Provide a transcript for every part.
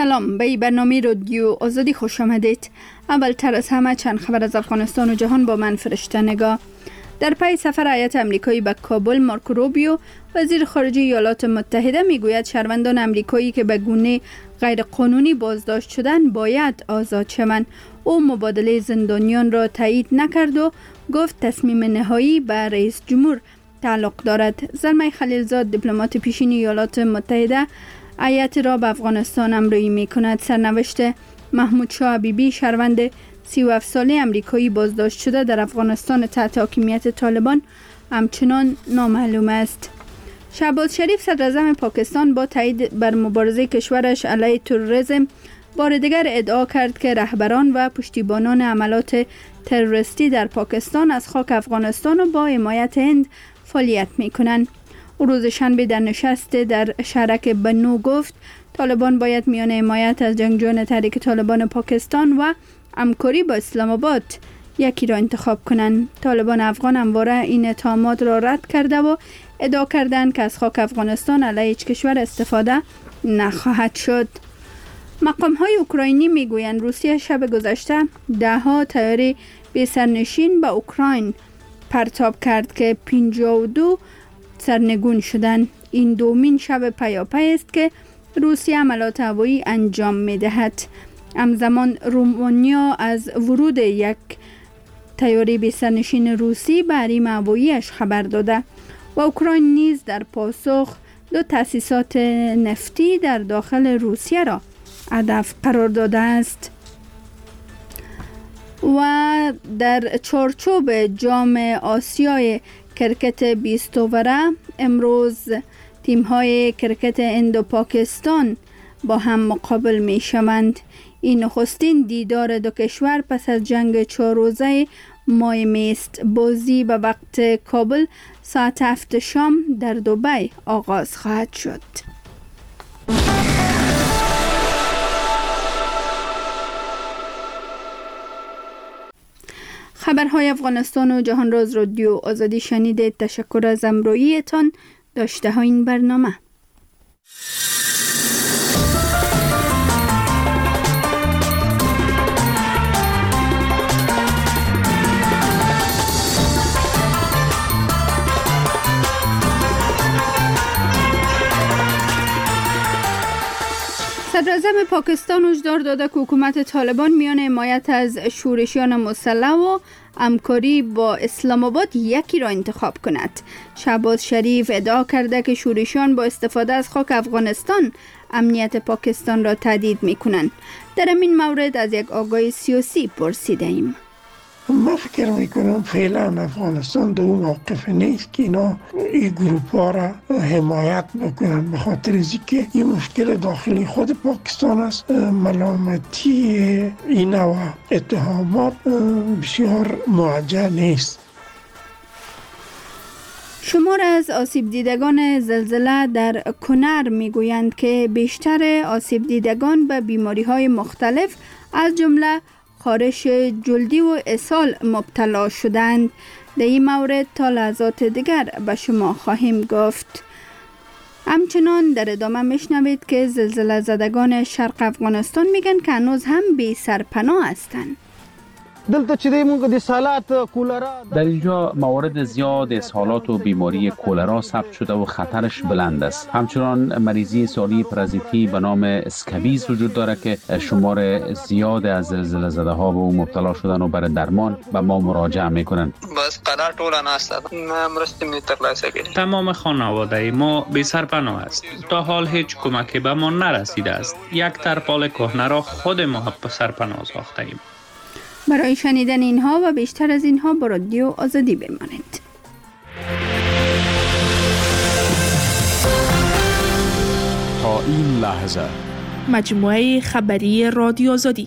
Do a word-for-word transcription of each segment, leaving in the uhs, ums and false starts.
سلام، به برنامه رادیو آزادی خوش آمدید. اول تر از همه چند خبر از افغانستان و جهان با من فرشته نگاه. در پی سفر هیئت آمریکایی به کابل، مارکو روبیو وزیر خارجه ایالات متحده میگوید شهروندان آمریکایی که به گونه غیر قانونی بازداشت شدند باید آزاد شوند. او مبادله زندانیان را تایید نکرد و گفت تصمیم نهایی به رئیس جمهور تعلق دارد. زلمه خلیلزاد دیپلمات پیشین ایالات متحده هیئت را به افغانستان همراهی می کند. سرنوشت محمود شاه حبیبی شهروند سی و هفت ساله آمریکایی بازداشت شده در افغانستان تحت حاکمیت طالبان همچنان نامعلوم است. شهباز شریف صدر اعظم پاکستان با تایید بر مبارزه کشورش علیه تروریسم بار دیگر ادعا کرد که رهبران و پشتیبانان عملات تروریستی در پاکستان از خاک افغانستان و با حمایت هند فعالیت می کنند. روز شنبه در نشست در شهرک بنو گفت طالبان باید میان حمایت از جنگجویان تحریک طالبان پاکستان و همکاری با اسلام آباد یکی را انتخاب کنند. طالبان افغان همواره این اتهامات را رد کرده و ادعا کردند که از خاک افغانستان علیه هیچ کشور استفاده نخواهد شد. مقام های اوکراینی میگویند روسیه شب گذشته ده ها طیاره بی سرنشین به اوکراین پرتاب کرد که پنجاه و دو سرنگون شدند. این دومین شب پیاپی است که روسیه حملات هوایی انجام می‌دهد. همزمان رومانیا از ورود یک طیاره بی سرنشین روسی به حریم هوایی‌اش خبر داده و اوکراین نیز در پاسخ دو تأسیسات نفتی در داخل روسیه را هدف قرار داده است. و در چارچوب جام آسیای کرکت بیست اووره امروز تیم‌های کرکت هند و پاکستان با هم مقابل می شوند. این نخستین دیدار دو کشور پس از جنگ چهار روزه ماه می است. بازی به وقت کابل ساعت هفت شام در دبی آغاز خواهد شد. خبرهای افغانستان و جهان را از رادیو آزادی شنیدید. تشکر از همراهیتان. داشته ها این برنامه. صدر اعظم پاکستان هشدار داده که حکومت طالبان میان حمایت از شورشیان مسلح و همکاری با اسلام آباد یکی را انتخاب کند. شهباز شریف ادعا کرده که شورشیان با استفاده از خاک افغانستان امنیت پاکستان را تهدید می کنند. در این مورد از یک آگاه سیاسی پرسیده ایم. من فکر میکنم فعلا افغانستان در اون موقف نیست که اینا این گروپ ها را حمایت بکنن، به خاطر از اینکه این مشکل داخلی خود پاکستان است. ملامتی اینا و اتهامات بسیار موجه نیست. شمار از آسیب دیدگان زلزله در کنر میگویند که بیشتر آسیب دیدگان به بیماری های مختلف از جمله خارش جلدی و اسهال مبتلا شدند. در این مورد تا لحظات دیگر به شما خواهیم گفت. همچنان در ادامه میشنوید که زلزله زدگان شرق افغانستان میگن که هنوز هم بی سرپناه هستند. در اینجا موارد زیاد اسهالات و بیماری کولرا ثبت شده و خطرش بلند است. همچنان مریضی سالی پرازیتی به نام اسکابیز وجود داره که شمار زیاد از زلزله زده ها به اون مبتلا شدن و برای درمان به ما مراجعه میکنن. بس قرار طول ناست مرستی می ترلاسه کردیم. تمام خانواده ما بی سرپناه است. تا حال هیچ کمکی به ما نرسیده است. یک ترپال کهنه را خود ما به سرپناه ساخته ایم. برای شنیدن اینها و بیشتر از اینها با رادیو آزادی بمانید. تا این لحظه مجموعه خبری رادیو آزادی.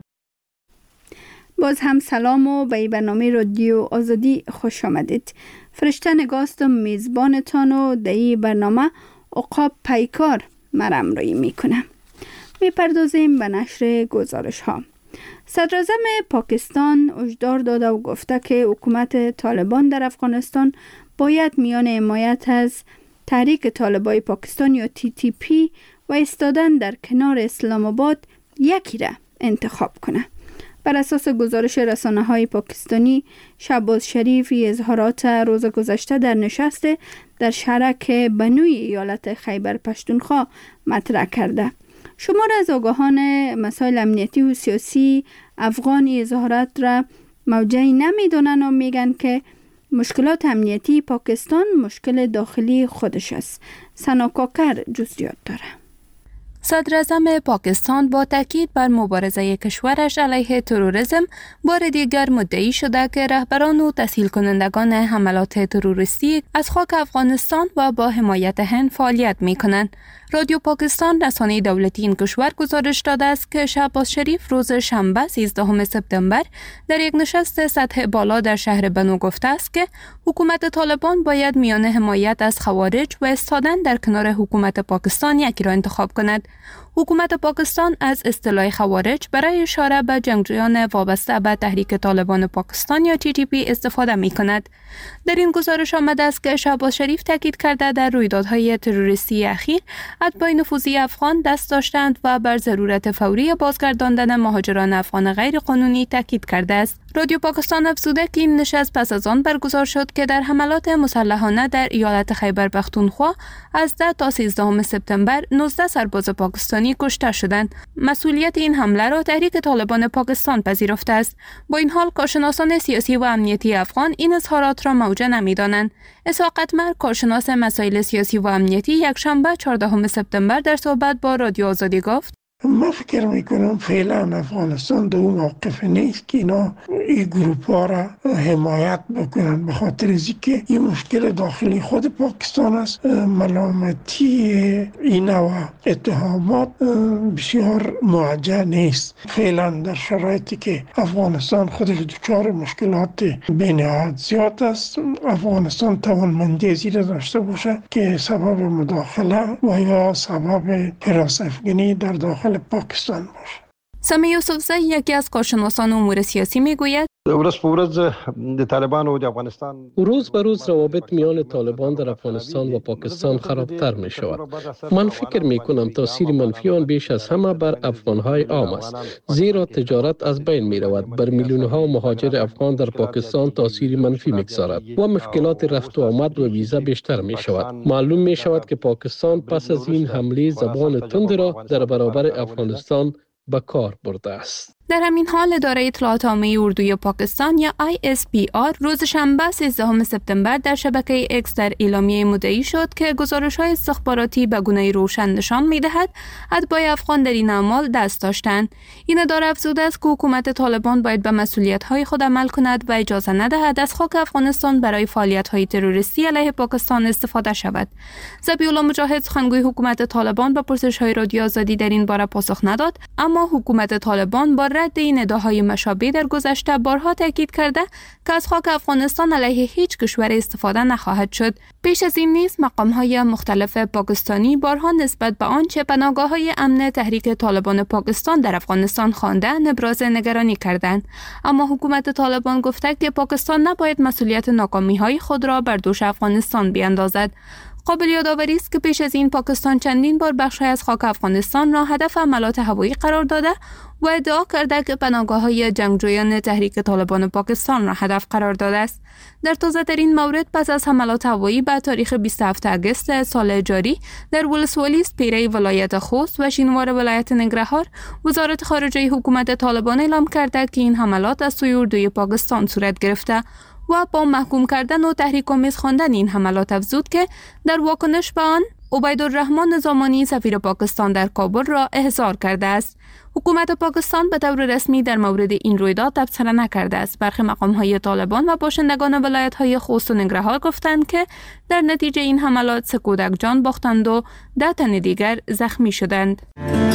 باز هم سلام و به برنامه رادیو آزادی خوش آمدید. فرشته نگاستم میزبانتان و در این برنامه عقاب پیکار مرم رایی میکنم. میپردازیم به نشر گزارش ها. صدر اعظم پاکستان هشدار داده و گفته که حکومت طالبان در افغانستان باید میان حمایت از تحریک طالبای پاکستان یا تی تی پی و ایستادن در کنار اسلام آباد یکی را انتخاب کنه. بر اساس گزارش رسانه‌های پاکستانی، شهباز شریف اظهارات روز گذشته در نشست در شهرک بنوی ایالت خیبر پختونخوا مطرح کرده. شمار از آگاهان مسائل امنیتی و سیاسی افغان اظهارات را موجه نمیدونن و میگن که مشکلات امنیتی پاکستان مشکل داخلی خودش است. سنا کاکر جزئیات داره. صدر اعظم پاکستان با تاکید بر مبارزه کشورش علیه تروریسم بار دیگر مدعی شده که رهبران و تسهیل کنندگان حملات تروریستی از خاک افغانستان و با حمایت هند فعالیت می کنند. رادیو پاکستان رسانه دولتی این کشور گزارش داده است که شهباز شریف روز شنبه سیزدهم سپتامبر در یک نشست سطح بالا در شهر بنو گفته است که حکومت طالبان باید میان حمایت از خوارج و ایستادن در کنار حکومت پاکستان یکی را انتخاب کند. حکومت پاکستان از اصطلاح خوارج برای اشاره به جنگجویان وابسته به تحریک طالبان پاکستان یا تی تی پی استفاده می کند. در این گزارش آمده است که شهباز شریف تاکید کرده در رویدادهای تروریستی اخیر اتباع نفوذی افغان دست داشتند و بر ضرورت فوری بازگرداندن مهاجران افغان غیر قانونی تاکید کرده است. رادیو پاکستان افزوده که این نشست پس از آن برگزار شد که در حملات مسلحانه در ایالت خیبر پختونخوا از ده تا سیزدهم سپتامبر نوزده سرباز پاکستانی کشته شدند. مسئولیت این حمله را تحریک طالبان پاکستان پذیرفته است. با این حال کارشناسان سیاسی و امنیتی افغان این اظهارات را موجه نمی‌دانند. اسحاق اتمر کارشناس مسائل سیاسی و امنیتی یکشنبه چهاردهم سپتامبر در صحبت با رادیو آزادی گفت: ما فکر میکنم فعلا افغانستان در اون موقف نیست که اینا این گروپ ها را حمایت بکنن، به خاطر از که این مشکل داخلی خود پاکستان است. ملامتی اینا و اتهامات بسیار موجه نیست. فعلا در شرایطی که افغانستان خودش دچار مشکلات بی‌نهایت زیاد است، افغانستان توانمندی زیر داشته باشه که سبب مداخله و یا سبب حراس افغانی در داخل پاکستان باشه. سمی یوسفزی یکی از کارشناسان امور سیاسی میگوید روز به روز د طالبان و د افغانستان روز به روز روابط میان طالبان در افغانستان و پاکستان خرابتر می شود. من فکر می کنم تاثیر منفی آن بیش از همه بر افغانهای عام است، زیرا تجارت از بین می رود. بر میلیون ها مهاجر افغان در پاکستان تاثیر منفی می گذارد و مشکلات رفت و آمد و ویزا بیشتر می شود. معلوم می شود که پاکستان پس از این حمله زبان تند را در برابر افغانستان به کار برده است. در همین حال اداره اطلاعات عامه اردوی پاکستان یا آی اس پی آر روز شنبه سیزدهم سپتامبر در شبکه اکس در اعلامیه مدعی شد که گزارش‌های استخباراتی به گونه روشن نشان می‌دهد اتباع افغان در این اعمال دست داشتند. این اداره افزوده است که حکومت طالبان باید به مسئولیت‌های خود عمل کند و اجازه ندهد از خاک افغانستان برای فعالیت‌های تروریستی علیه پاکستان استفاده شود. ذبیح الله مجاهد سخنگوی حکومت طالبان به پرسش‌های رادیو آزادی در این باره پاسخ نداد، اما حکومت طالبان با رد این ادعاهای مشابه در گذشته بارها تاکید کرده که از خاک افغانستان علیه هیچ کشور استفاده نخواهد شد. پیش از این نیز مقام‌های مختلف پاکستانی بارها نسبت به آنچه پناهگاه‌های امن تحریک طالبان پاکستان در افغانستان خواندند ابراز نگرانی کردند، اما حکومت طالبان گفته که پاکستان نباید مسئولیت ناکامی‌های خود را بر دوش افغانستان بیاندازد. قابل یادآوری است که پیش از این پاکستان چندین بار بخشی از خاک افغانستان را هدف حملات هوایی قرار داده و ادعا کرده که پناهگاه‌های جنگجویان تحریک طالبان پاکستان را هدف قرار داده است. در تازه‌ترین مورد پس از حملات هوایی به تاریخ بیست و هفتم اگست سال جاری در ولسوالی پیره ولایت خوست و شینوار ولایت ننگرهار، وزارت خارجه حکومت طالبان اعلام کرده که این حملات از سوی اردوی پاکستان صورت گرفته و با محکوم کردن و تحریک‌آمیز خواندن این حملات افزود که در واکنش به آن عبیدالرحمن زمانی سفیر پاکستان در کابل را احضار کرده است. حکومت پاکستان به طور رسمی در مورد این رویداد تبصره نکرده است. برخی مقام‌های طالبان و باشندگان ولایت‌های خوست و ننگرهار گفتند که در نتیجه این حملات سه کودک جان باختند و ده تن دیگر زخمی شدند.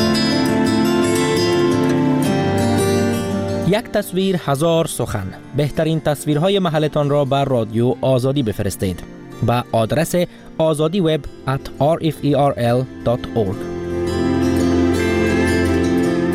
یک تصویر هزار سخن. بهترین تصویرهای محلتان را بر رادیو آزادی بفرستید با آدرس آزادی وب ات آر اف ای آر ال دات اورگ.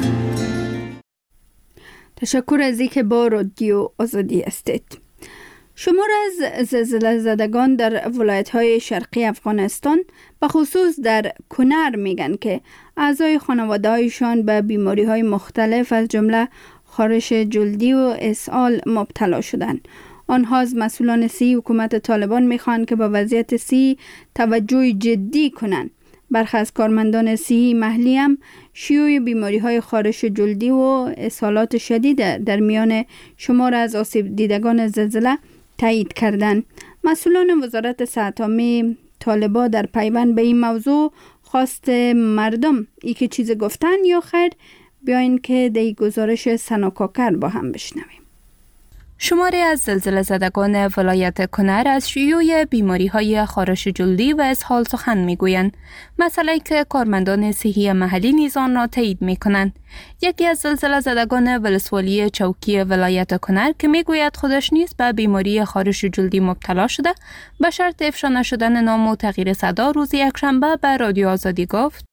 تشکر از اینکه با رادیو آزادی هستید. شمار از زلزله زدگان در ولایت‌های شرقی افغانستان به خصوص در کنر میگن که اعضای خانواده‌هایشان به بیماری‌های مختلف از جمله خارش جلدی و اسهال مبتلا شدند. آنها از مسئولان صحی حکومت طالبان میخوان که به وضعیت صحی توجه جدی کنند. برخی از کارمندان صحی محلی هم شیوع بیماری‌های خارش جلدی و اسهالات شدید در میان شمار از آسیب دیدگان زلزله تایید کردند. مسئولان وزارت صحت عامه طالبان در پیوند به این موضوع خواست مردم ای که چیز گفتن یا خیر بیاین که دی گزارش سنا کاکر با هم بشنویم. شماری از زلزله زدگان ولایت کنر از شیوع بیماری‌های خارش جلدی و اسهال سخن می‌گویند، مسئله‌ای که کارمندان صحی محلی نیز آن را تایید می‌کنند. یکی از زلزله زدگان ولسوالی چوکی ولایت کنر که می‌گوید خودش نیز به بیماری خارش جلدی مبتلا شده، به شرط افشا نشدن نام و تغییر صدا روز یکشنبه به رادیو آزادی گفت: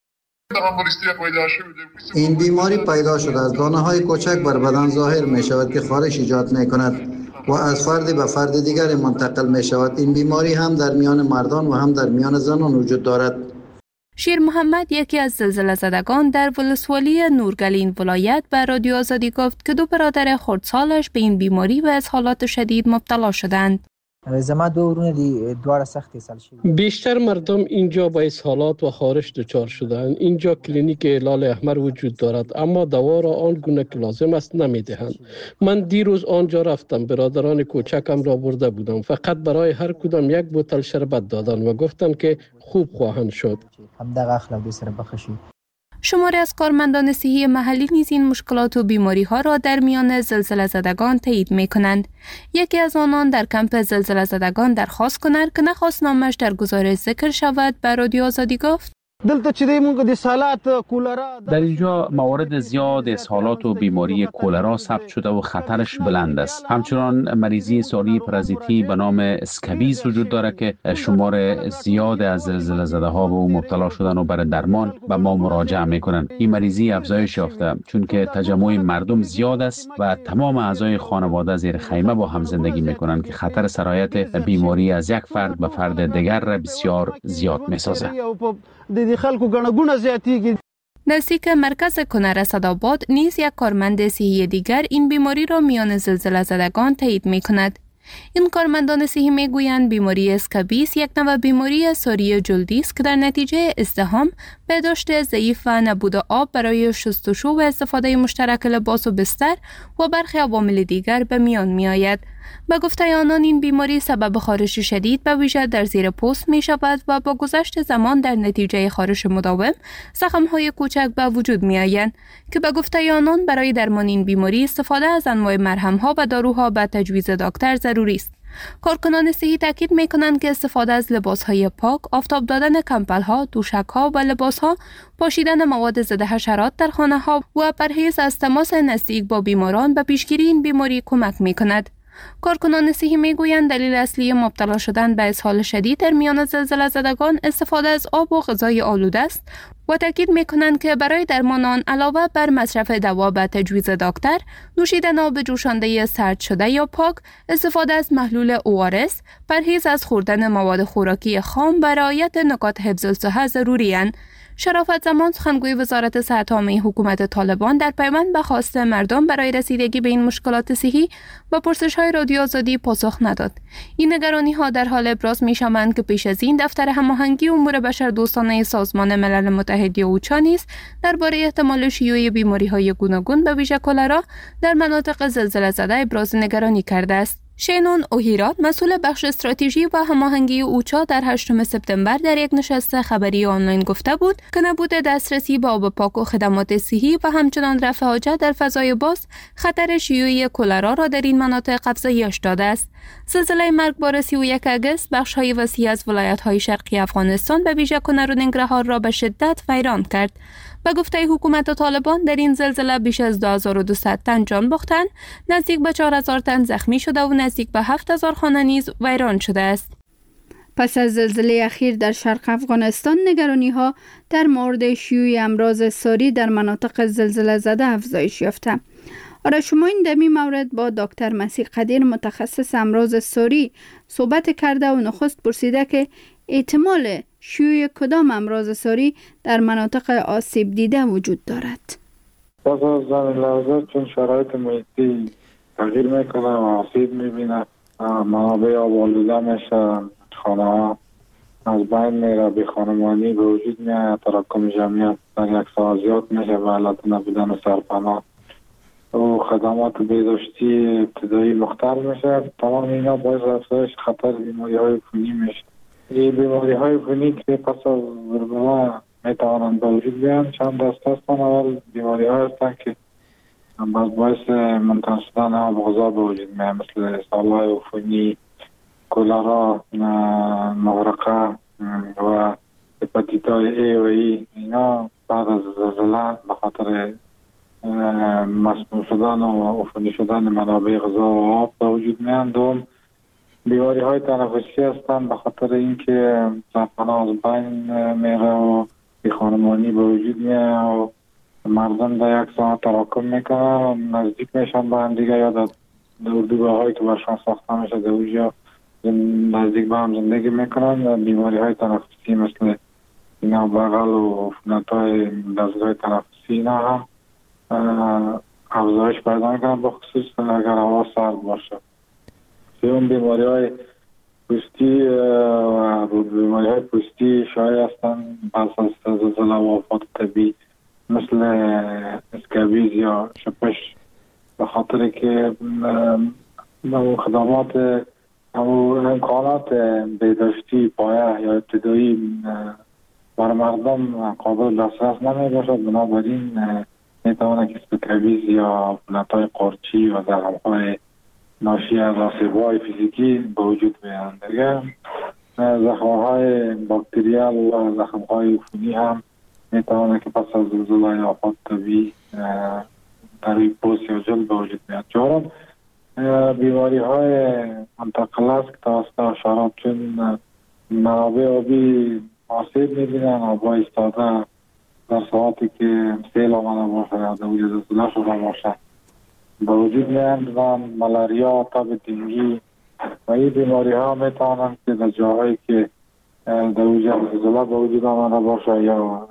این بیماری پیدا شده از دانه های کوچک بر بدن ظاهر می شود که خارش ایجاد می کند و از فرد به فرد دیگر منتقل می شود. این بیماری هم در میان مردان و هم در میان زنان وجود دارد. شیر محمد یکی از زلزله زدگان در ولسوالی نورگلین ولایت به رادیو آزادی گفت که دو برادر خردسالش به این بیماری و اسهالات شدید مبتلا شدند. زما دو ورونه دی دواره سخت سال شد. بیشتر مردم اینجا با اسهالات و خارش دچار شدند. اینجا کلینیک هلال احمر وجود دارد اما دوا را آن گونه که لازم است نمیدهند. من دیروز آنجا رفتم، برادران کوچکم را برده بودم، فقط برای هر کدام یک بوتل شربت دادند و گفتند که خوب خواهند شد. هم دغه اخلاق سره بخشی. شماری از کارمندان صحی محلی نیز این مشکلات و بیماری ها را در میان زلزله زدگان تایید می کنند. یکی از آنان در کمپ زلزله زدگان درخواست کنند که نخواست نامش در گزارش ذکر شود به رادیو آزادی گفت: در اینجا موارد زیاد اسهالات و بیماری کولرا ثبت شده و خطرش بلند است. همچنان مریضی ساری پرازیتی به نام اسکابیز وجود دارد که شمار زیاد از زلزله زده ها به او مبتلا شدن و برای درمان به ما مراجعه میکنند. این مریضی افزایش یافته چون که تجمع مردم زیاد است و تمام اعضای خانواده زیر خیمه با هم زندگی میکنند که خطر سرایت بیماری از یک فرد به فرد دیگر را بسیار زیاد میسازد. نزدیک مرکز کنر اسدآباد نیز یک کارمند صحی دیگر این بیماری را میان زلزله زدگان تایید می کند. این کارمندان صحی می گویند بیماری اسکابیس یک نوع بیماری ساری جلدی است که در نتیجه ازدحام، بهداشت ضعیف و نبود آب برای شستشو و استفاده مشترک لباس و بستر و برخی عوامل دیگر به میان می آید. به گفته آنان این بیماری سبب خارش شدید به ویژه در زیر پوست می شود و با گذشت زمان در نتیجه خارش مداوم زخم‌های کوچک به وجود می آیند که به گفته آنان برای درمان این بیماری استفاده از انواع مرهم‌ها و داروها به تجویز دکتر ضروری است. کارکنان صحی تاکید می کنند که استفاده از لباس‌های پاک، آفتاب دادن کمپل‌ها، دوشک‌ها و لباس‌ها، پاشیدن مواد ضد حشرات در خانه‌ها و پرهیز از تماس نزدیک با بیماران به پیشگیری این بیماری کمک می کند. کارکنان صحی میگویند دلیل اصلی مبتلا شدن به اسهال شدید در میان زلزله زدگان استفاده از آب و غذای آلوده است و تاکید میکنند که برای درمان آن علاوه بر مصرف دوا به تجویز دکتر، نوشیدن آب جوشانده سرد شده یا پاک، استفاده از محلول او آر اس، پرهیز از خوردن مواد خوراکی خام و رعایت نکات حفظ الصحه ضروری اند. شرافت زمان سخنگوی وزارت صحت عامه حکومت طالبان در پیوند به خواست مردم برای رسیدگی به این مشکلات صحی با پرسش‌های رادیو آزادی پاسخ نداد. این نگرانی‌ها در حال ابراز می‌شوند که پیش از این دفتر هماهنگی امور بشردوستانه سازمان ملل متحد یا اوچا نیز درباره احتمال شیوع بیماری‌های گوناگون به ویژه کلرا در مناطق زلزله زده ابراز نگرانی کرده است. شینون اوهیرا مسئول بخش استراتژی و هماهنگی اوچا در هشتم سپتامبر در یک نشست خبری آنلاین گفته بود که نبود دسترسی به آب پاک و خدمات صحی و همچنان رفع حاجت در فضای باز خطر شیوع کلرا را در این مناطق افزایش داده است. زلزله مرگبار سی و یک آگوست بخش‌های وسیع از ولایت‌های شرقی افغانستان به ویژه کنر و ننگرهار را به شدت ویران کرد. به گفته حکومت طالبان در این زلزله بیش از دو هزار و دویست تن جان باختند، نزدیک به چهار هزار تن زخمی شده و نزدیک به هفت هزار خانه نیز ویران شده است. پس از زلزله اخیر در شرق افغانستان نگرانی‌ها در مورد شیوع امراض ساری در مناطق زلزله زده افزایش یافته. آره شما این دمی مورد با دکتر مسیح قدیر متخصص امراض ساری صحبت کرده و نخست پرسیده که احتمال شیوع کدام امراض ساری در مناطق آسیب دیده وجود دارد؟ پس از زمین لرزه چون شرایط محیطی تغییر میکنه و آسیب میبینه، منابع آب آلوده میشه، خانه ها از بین میره، بی خانمانی به وجود میاد، تراکم جمعیت در یک سال زیاد میشه به علت نبودن سرپناه و خدمات بهداشتی ابتدایی مختل میشه. تمام اینا باعث افزایش خطر بیماری های عفونی میشه. این بیماری های عفونی که پس از زلزله میتوانند به وجود بیان چند دست هستن. اول بیماری ها هستن که باعث منتقل شدن آب غذا به وجود میاد، مثل سالهای عفونی، کولرا، مغرقه و هپاتیتای ای و ای. اینا بعد از زلزله به خاطر مسموم شدن و عفونی شدن منابع غذا و آب به وجود میان. دوم بیماری های تنفسی هستن به خاطر اینکه سرپناه از بین میره و بی خانمانی به وجود میاد و مردم در یک ساعت تراکم میکنن، نزدیک میشن به هم دیگه یا در اردوگاه هایی که برشان ساخته میشه در اونجا نزدیک به هم زندگی میکنن. بیماری های تنفسی مثل اینا بغل و عفونت های دستگاه تنفسی اینا هم افزایش پیدا میکنن، به خصوص اگر هوا سرد باشه. سوم بیماری های پوستی و بیماری های پوستی شایع هستن پس از زلزله و آفات طبیعی مثل اسکابیز یا شپش، به خاطر که خدمات امکانات بهداشتی پایه یا ابتدایی برای مردم قابل دسترس نمی باشد. بنابراین میتواند که اسکابیز یا عفونت‌های قارچی و زخم‌های ناشی از آسیب‌های فیزیکی به وجود میاد. دیگه زخم‌های باکتریال و زخم‌های عفونی هم میتواند که پس از زلزله یا آفات طبیعی در روی پوست یا جلد به وجود میاد. چهارم بیماری های منتقل است که توسط حشرات، چون منابع آبی آسیب میبینن، آبا ایستاده در ساعتی که سیل آمده باشه یا در وجود زلزله شده باشه به وجود میاد و ملاریا، تب دنگی و این بیماری ها میتوانند که در جاهایی که در وجود زلزله به وجود آمده باشه یا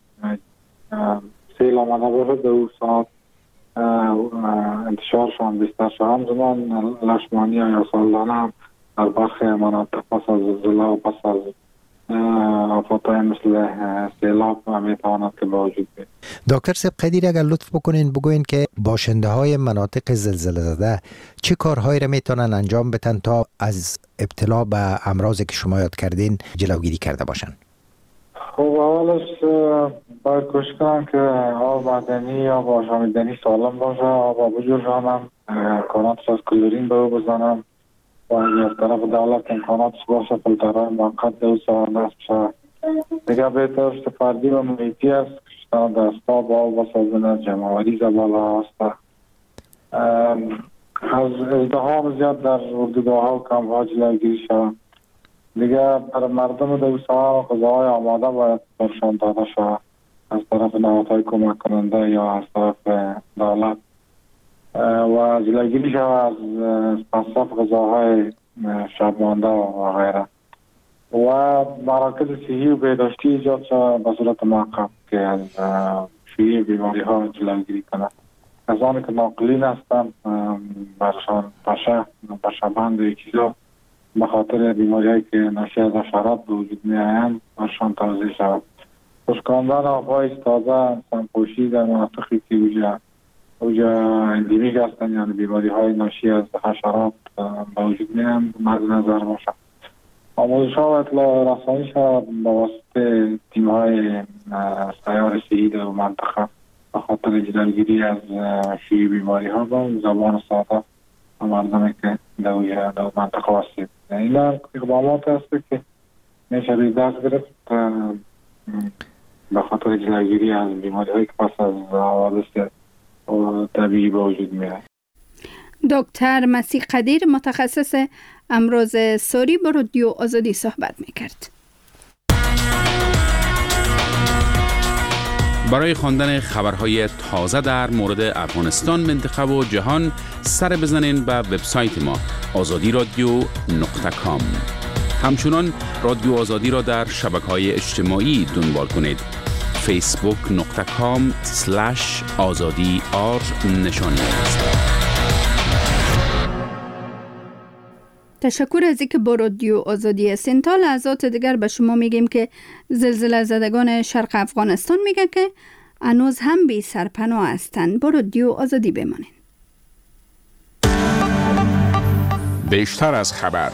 سیل آمده باشه در اون ساعت انتشارشان بیشتر شد. همزمان لشمانی یا سالانه هم در برخی مناطق پس از زلزله و پس از آفاتهای مثل سیلاب میتواند که به وجود بیاید. دکتر سیب قدیر اگر لطف بکنین بگوین که باشنده های مناطق زلزله زده چه کارهایی را میتونن انجام بدن تا از ابتلا به امراضی که شما یاد کردین جلوگیری کرده باشن؟ خب اولش باید کوشش کنم که آب معدنی یا آشامیدنی سالم باشه، آب بجوشانم، امکاناتش از کلورین به او بزنم و اگر از طرف دولت امکاناتش باشه فیلترهای موقت دو سال نصب شه. دیگه بهترش فردی و محیطی است که دستا با آب بسازنه، جمعوری زباله هسته. از ازدحام زیاد در اردوگاه ها و کمپ ها جلوگیری شود. دیگه برای مردم دو سال غذاهای آماده باید برشان داده شود از طرف نهادهای کمک کننده یا از طرف دولت و جلوگیری شود از مصرف غذاهای شبمانده و غیره و مراکز صحی و بهداشتی ایجاد شود به صورت موقت که از شیوع بیماری ها جلوگیری کنند. کسانی که ناقلین هستند برشان پشه پشه‌بند و چیزا به خاطر بیماری هایی که ناشی از حشرات به وجود می آیند برشان توضیح شود. خشکاندن آبهای ایستاده، سمپوشی در مناطقی که اوجا اوجا اندیمیک هستند یعنی بیماری های ناشی از حشرات به وجود می آیند مد نظر باشد. آموزش ها و اطلاع رسانی شود با واسطه تیم های سیار صحی در منطقه به خاطر جلوگیری از شیوع بیماری ها با زبان ساده و مردمی که در منطقه آسیب. اینا اقدامات هست که میشه روی دست گرفت به خاطر جلوگیری از بیماری هایی که پس از حوادث طبیعی به وجود میاد. دکتر مسیح قدیر متخصص امراض ساری با رادیو آزادی صحبت میکرد. برای خواندن خبرهای تازه در مورد افغانستان، منطقه و جهان سر بزنین به وبسایت ما آزادی رادیو نقطه کام. همچنان رادیو آزادی را در شبکه‌های اجتماعی دنبال کنید. فیسبوک نقطه کام سلش آزادی آر نشانی است. تشکر از اینکه با رادیو آزادی هستین. تا لحظات دیگر به شما میگیم که زلزله زدگان شرق افغانستان میگه که هنوز هم بی سرپناه هستند. با رادیو آزادی بمانین. بیشتر از خبر.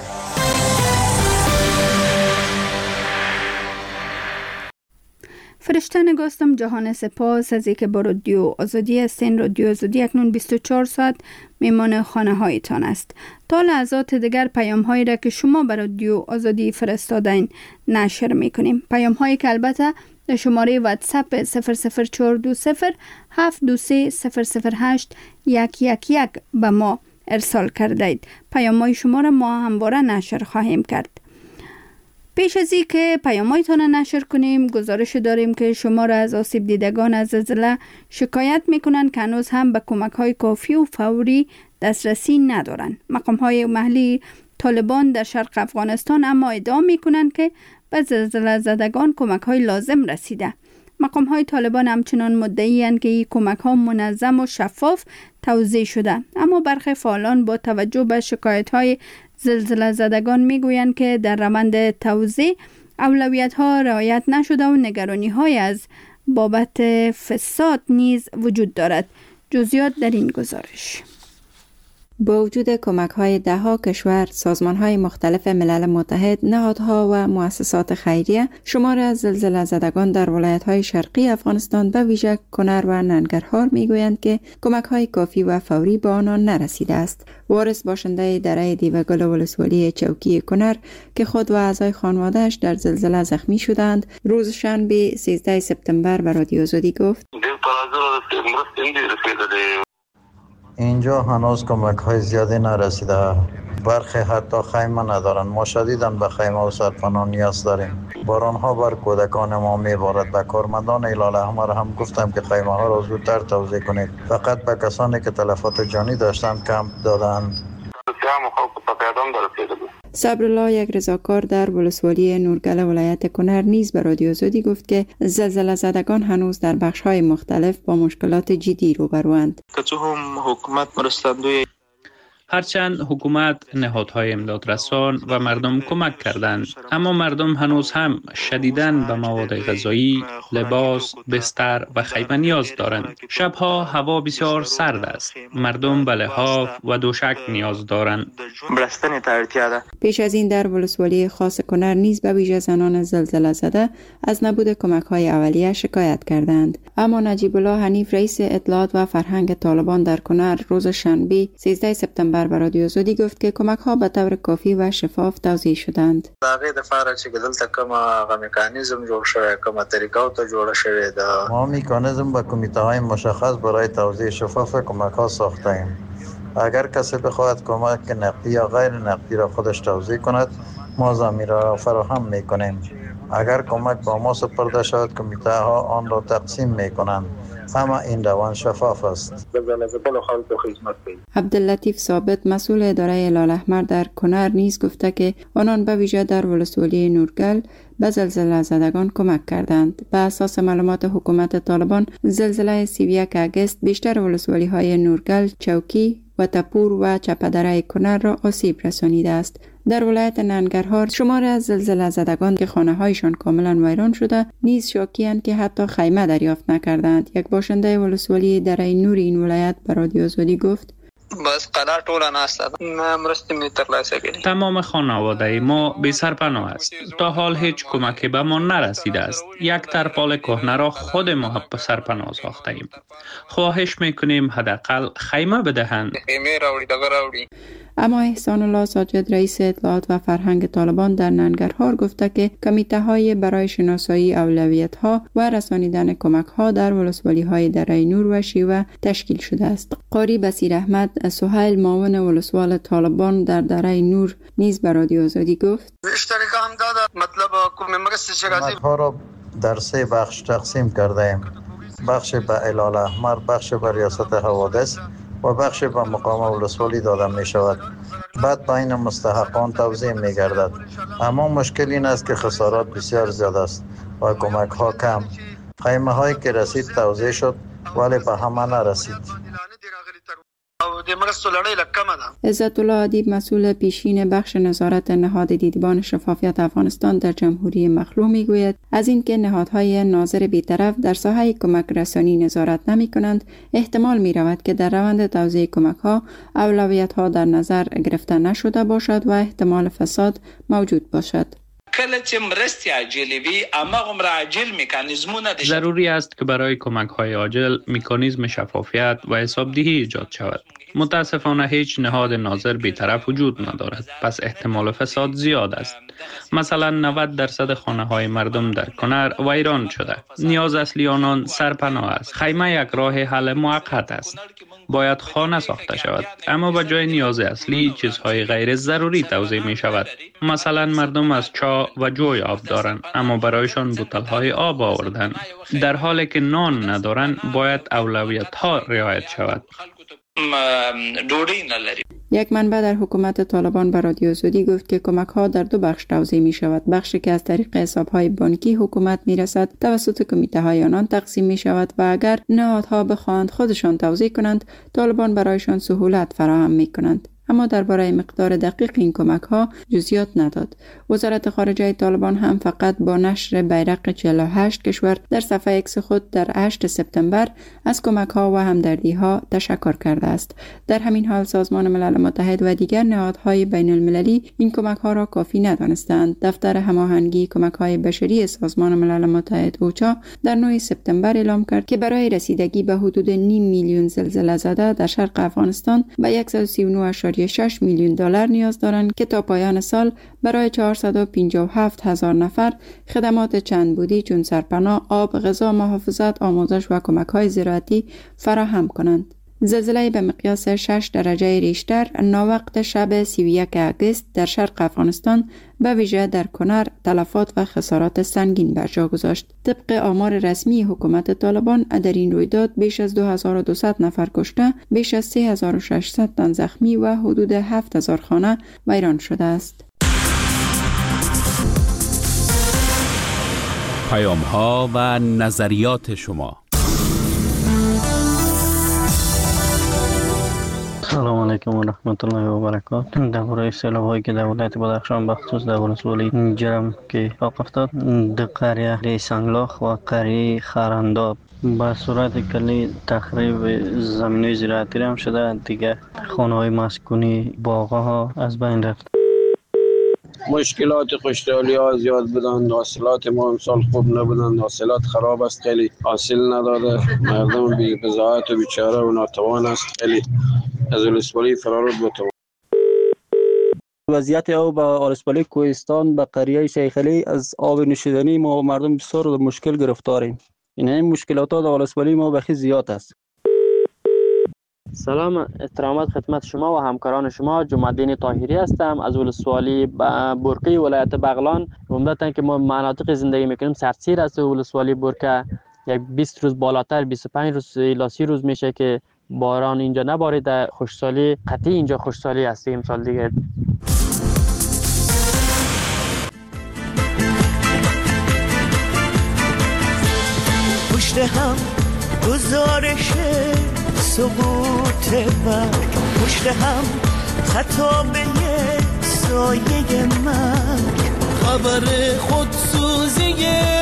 فرشته نگاستم جهان سپاس از اینکه با رادیو آزادی هستین. رادیو آزادی اکنون بیست و چهار ساعت میمان خانه هایتان است. تا لحظات دیگر پیام هایی را که شما بر رادیو آزادی فرستادین نشر میکنیم. پیام هایی که البته در شماره واتساپ صفر صفر چهار دو صفر هفت دو سه صفر صفر هشت یک یک یک به ما ارسال کردید. پیام های شما را ما همواره نشر خواهیم کرد. پیش از این که پیام‌هایتان نشر کنیم، گزارش داریم که شما را از آسیب دیدگان از زلزله شکایت میکنند که هنوز هم به کمک‌های کافی و فوری دسترسی ندارند. مقام‌های محلی طالبان در شرق افغانستان اما ادعا میکنند که به زلزله زدگان کمک‌های لازم رسیده. مقام‌های طالبان همچنان مدعی‌اند که این کمک‌ها منظم و شفاف توزیع شده، اما برخی فعالان با توجه به شکایت‌های زلزله زدگان میگویند که در روند توزیع اولویت‌ها رعایت نشده و نگرانی‌های از بابت فساد نیز وجود دارد. جزئیات در این گزارش. با وجود کمک‌های ده‌ها کشور، سازمان‌های مختلف ملل متحد، نهادها و مؤسسات خیریه، شمار از زلزله زدگان در ولایت‌های شرقی افغانستان به ویژه کنر و ننگرهار می‌گویند که کمک‌های کافی و فوری به آنان نرسیده است. وارث باشنده دره دیوگل ولسوالی چوکی کنر که خود و اعضای خانواده‌اش در زلزله زخمی شدند، روز شنبه سیزده سپتامبر به رادیو آزادی گفت: اینجا هنوز کمک های زیادی نرسیده. برخی حتی خیمه ندارن. ما شدیداً به خیمه و سرپناه نیاز داریم. باران ها بر کودکان ما میبارد. به کارمندان هلال احمر هم گفتم که خیمه ها را زودتر توزیع کنید. فقط به کسانی که تلفات جانی داشتند کمپ دادند. صبرالله یک رضاکار در ولسوالی نورگل ولایت کنر نیز به رادیو آزادی گفت که زلزله زدگان هنوز در بخش‌های مختلف با مشکلات جدی روبروند. هرچند حکومت، نهادهای امدادرسان و مردم کمک کردند، اما مردم هنوز هم شدیداً به مواد غذایی، لباس، بستر و خیمه نیاز دارند. شبها هوا بسیار سرد است. مردم به لحاف و دوشک نیاز دارند. پیش از این در ولسوالی خاص کنر نیز به ویژه زنان زلزله زده از نبود کمک‌های اولیه شکایت کردند. اما نجیب الله حنیف، رئیس اطلاعات و فرهنگ طالبان در کنر، روز شنبه سیزده سپتامبر به رادیو آزادی گفت که کمک‌ها به طور کافی و شفاف توزیع شدند. هغه د فارغ چې دلته کوم هغه میکانیزم جوړ شوی، کومه طریقه ته جوړ شوی ده. ما میکانیزم و کمیته‌های مشخص برای توزیع شفاف کمک‌ها ساخته‌ایم. اگر کسی بخواهد کمک نقدی یا غیر نقدی را خودش توزیع کند، ما ضمیر را فراهم میکنیم. اگر کمک با ما سپرده شود، کمیته‌ها آن را تقسیم میکنند. اما این روان شفاف است. عبداللطیف ثابت، مسئول اداره هلال احمر در کنر نیز گفته که آنان به ویژه در ولسوالی نورگل به زلزله زدگان کمک کردند. به اساس معلومات حکومت طالبان، زلزله سی و یک آگوست بیشتر ولسوالی های نورگل، چوکی و تپور و چپدره کنر را آسیب رسانیده است. در ولایت ننگرهار شمار از زلزله زدگان که خانه هایشان کاملا ویران شده نیز شاکی‌اند که حتی خیمه دریافت نکردند. یک باشنده ولسوالی دره نور این ولایت به رادیو آزادی گفت: بس قلعه ټوله ناسته ده، مرستې مې ترلاسه کړې. تمام خانواده ما بی سرپناه است. تا حال هیچ کمکی به ما نرسیده است. یک ترپال کهنه را خود ما به سرپناه ساخته ایم. خواهش میکنیم حداقل خیمه بدهند. خیمه راوړي دغه راوړي. اما احسان الله ساجد، رئیس اطلاعات و فرهنگ طالبان در ننگرهار گفته که کمیته های برای شناسایی اولویت ها و رسانیدن کمک ها در ولسوالی های دره نور و شیوه تشکیل شده است. قاری بصیر احمد سهیل، معاون ولسوال طالبان در دره نور، نیز به رادیو آزادی گفت: اشتراک هم داده، مطلب کوم مرسته چې راځي ها را در سه بخش تقسیم کرده ایم. بخش به هلال احمر، بخش به ریاست حوادث و بخش به مقام ولسوالی داده می شود. بعد بین مستحقان توزیع می گردد. اما مشکل این است که خسارات بسیار زیاد است و کمک ها کم. خیمه هایی که رسید توزیع شد ولی به همه نرسید. عزت الله ادیب، مسئول پیشین بخش نظارت نهاد دیدبان شفافیت افغانستان در جمهوری مخلوع میگوید از اینکه نهادهای ناظر بی‌طرف در ساحه کمک رسانی نظارت نمی کنند، احتمال می رود که در روند توزیع کمک ها اولویت ها در نظر گرفته نشده باشد و احتمال فساد موجود باشد. ضروری است که برای کمک های عاجل مکانیزم شفافیت و حسابدهی ایجاد شود. متاسفانه هیچ نهاد ناظر بی‌طرف وجود ندارد، پس احتمال فساد زیاد است. مثلا نود درصد خانه های مردم در کنر ویران شده. نیاز اصلی آنان سرپناه است. خیمه یک راه حل موقت است. باید خانه ساخته شود، اما به جای نیاز اصلی چیزهای غیر ضروری توزیع می شود. مثلا مردم از چا و جوی آب دارند، اما برایشان بوتل های آب آوردن. در حالی که نان ندارند باید اولویت ها رعایت شود. یک منبع در حکومت طالبان به رادیو آزادی گفت که کمک ها در دو بخش توزیع می شود. بخشی که از طریق حساب های بانکی حکومت می رسد توسط کمیته های آنان تقسیم می شود و اگر نهادها بخواهند خودشان توزیع کنند، طالبان برایشان سهولت فراهم می کنند. اما درباره مقدار دقیق این کمک ها جزئیات نداد. وزارت خارجه طالبان هم فقط با نشر بیرق چهل و هشت کشور در صفحه ایکس خود در هشتم سپتامبر از کمک ها و همدردی ها تشکر کرده است. در همین حال سازمان ملل متحد و دیگر نهادهای بین المللی این کمک ها را کافی ندانستند. دفتر هماهنگی کمک های بشری سازمان ملل متحد اوچا در نهم سپتامبر اعلام کرد که برای رسیدگی به حدود نیم میلیون زلزله زده در شرق افغانستان به صد و سی و نه و شش میلیون دلار نیاز دارند که تا پایان سال برای چهارصد و پنجاه و هفت هزار نفر خدمات چند بودی چون سرپناه، آب، غذا، محافظت، آموزش و کمک‌های زراعتی فراهم کنند. زلزله به مقیاس شش درجه ریشتر ناوقت شب سی و یک آگوست در شرق افغانستان به ویژه در کنر تلفات و خسارات سنگین بر جا گذاشت. طبق آمار رسمی حکومت طالبان در این رویداد بیش از دو هزار و دویست نفر کشته، بیش از سه هزار و ششصد تن زخمی و حدود هفت هزار خانه ویران شده است. پیام ها و نظریات شما. سلام علیکم و رحمت الله و برکاته. درباره سیلاب هایی که در ولایت بدخشان بخصوص در ولسوالی جرم که اتفاق افتاد در قریه سنگلاخ و قریه خرنداب به صورت کلی تخریب زمینی زراعتی هم شده. دیگه خانه های مسکونی، باغ ها از بین رفت. مشکلات خشکسالی ها زیاد بودن، حاصلات ما امسال خوب نبودن، حاصلات خراب است، خیلی حاصل نداده، مردم بی بضاعت و بیچاره و ناتوان است، خیلی از ولسوالی فرار بود. وضعیت آب با ولسوالی کوهستان به قریه شیخ علی از آب نوشیدنی ما و مردم بسیار در مشکل گرفتاریم. این مشکلات در ولسوالی ما بخی زیاد است. سلام، احترامات خدمت شما و همکاران شما. جمع‌الدین طاهری هستم از ولسوالی برقی ولایت بغلان. عمدتاً که ما مناطق زندگی میکنیم سردسیر است. ولسوالی برقه یک بیست روز بالاتر بیست و پنج روز الی سی روز میشه که باران اینجا نباریده. خشکسالی قطعی اینجا خشکسالی است امسال دیگه. پشت هم گزارش سقوط برگ، پشت هم خطابه سایه مرگ، خبر خودسوزی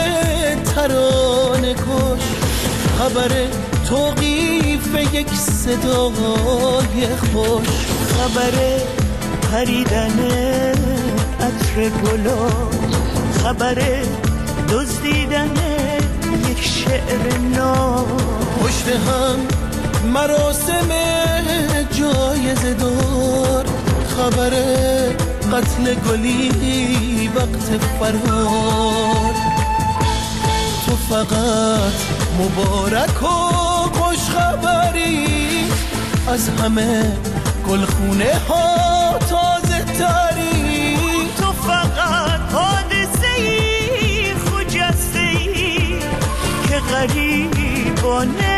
ترانه کش، خبر توقیف یک صدای خوش، خبر پریدن عطر گلا، خبر دزدیدن یک شعر نو. پشت هم مراسم جایزه دار، خبر قتل گلی وقت فرار. تو فقط مبارک و خوش خبری، از همه گلخونه ها تازه تری. تو فقط حادثه ای خجسته ای که غریب خانه